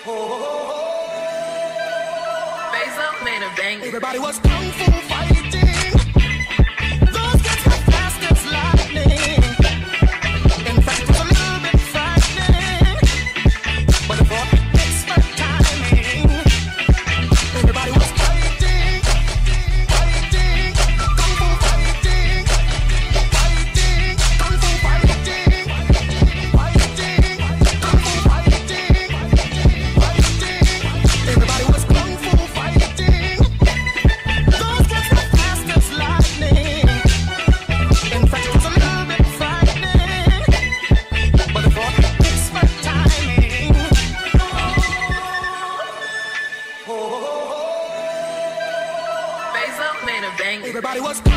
Face up made a bang. Everybody was kung fu fighting. Those kids were fast as lightning. In fact, it was a little bit frightening, but it brought expert timing. Everybody was fighting, fighting, kung fu fighting, fighting, kung fu fighting, fighting, kung fu fighting, fighting. Everybody was kung fu fighting. Those kids were fast as lightning. In fact, it was a little bit frightening, but it brought expert timing. Face up made a bang. Everybody was